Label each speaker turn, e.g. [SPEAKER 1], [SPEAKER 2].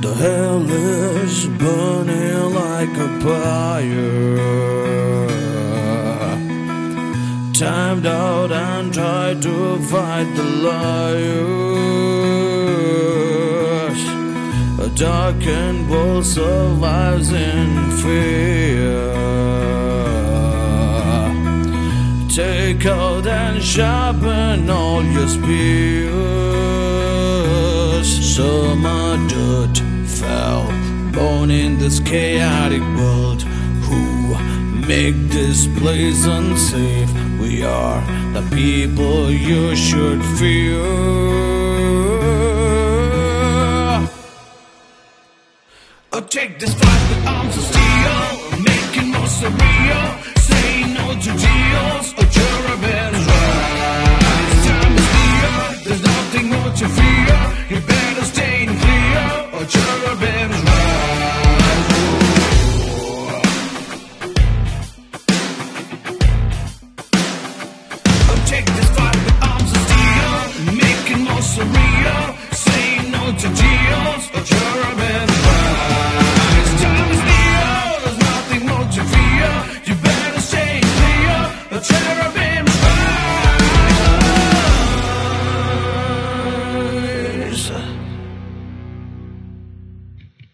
[SPEAKER 1] The hell is burning like a fire. Timed out and tried to fight the liars. A darkened world survives in fear. Take out and sharpen all your spears. Summer dirt fell, born in this chaotic world. Who make this place unsafe? We are the people you should fear. Oh, take this fight with arms of steel, making more surreal. Say no to deals.